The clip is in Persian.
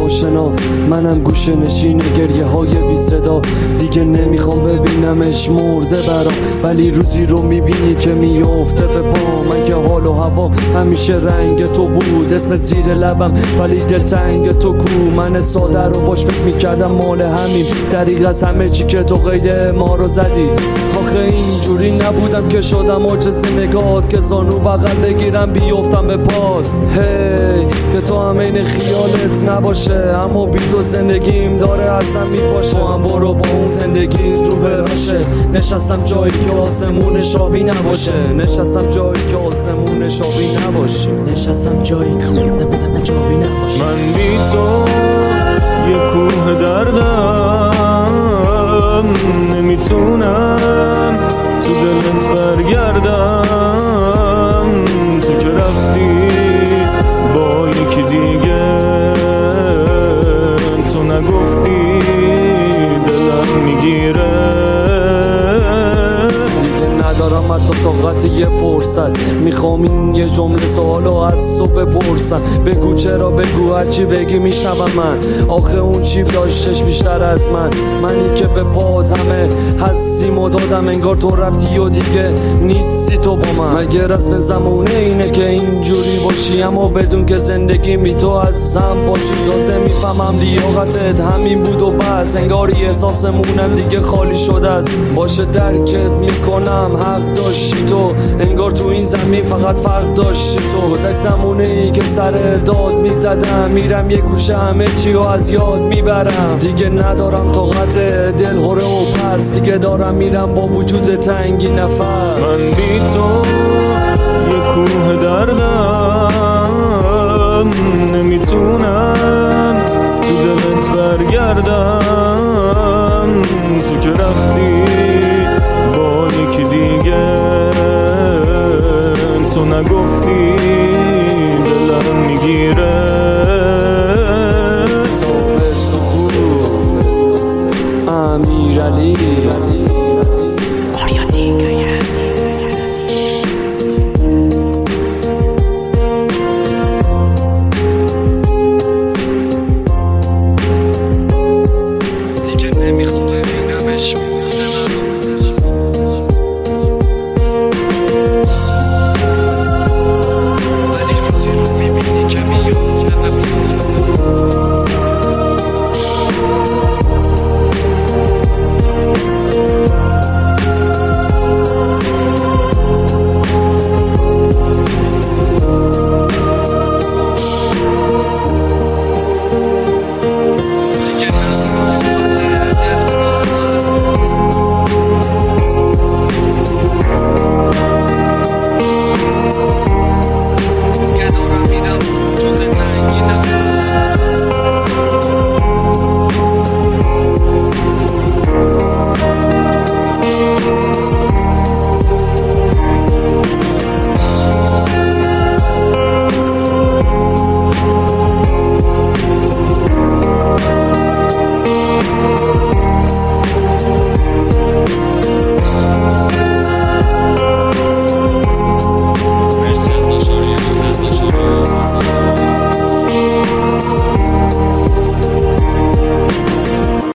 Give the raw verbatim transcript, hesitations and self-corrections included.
آشنا، منم گوشه نشین گریه های بی صدا. دیگه نمیخوام ببینمش مرده برام، ولی روزی رو میبینی که میافته به پا. من که حال و هوا همیشه رنگ تو بود، اسم زیر لبم ولی دلتنگ تو کو. من ساده رو باش فکر میکردم مال همین، دریغ از همه چی که تو قید ما رو زدی. آخه اینجوری نبودم که شدم عاجز نگاهت، که زانو بغل بگیرم بیافتم به پات. هی که تو هم این خیالت نباشه، اما بی تو زندگیم داره ازم میپاشه. تو هم برو با اون زندگی رو براشه، نشستم جایی که آسمون شابی نباشه. نشستم جایی که آسمون شابی نباشه. نشستم جایی که نبودم جابی نباشه. من بی تو یه کوه دردم، نمیتونم تو دلت برگردم. تو که رفتی با یکی دیگه، تو نگفتی دلم میگیره. ندارم حتی طاقت یه فرصت، میخوام این یه جمله سوالو از تو بپرسم. بگو چرا، بگو هرچی بگی میشنوم من. آخه اون چی داشتش بیشتر از من، منی که به پات همه هستیم و دادم. انگار تو رفتی و دیگه نیستی تو با من. مگه رسم زمونه اینه که اینجوری باشی، اما بدون که زندگی می تو از هم باشی. تازه میفهمم لیاقتت همین بود و بس، انگاری احساسمونم دیگه خالی شده است. باشه درکت میکنم حق داشتی تو، انگار تو این زمین فقط فرق داشتی تو. گذشت زمونه ای که سر داد میزدم، میرم یه گوشه همه چی رو از یاد میبرم. دیگه ندارم طاقت دل هره و پس، دیگه دارم میرم با وجود تنگی نفس. من بی تو یه کوه دردم، نمیتونم تو دلت برگردم.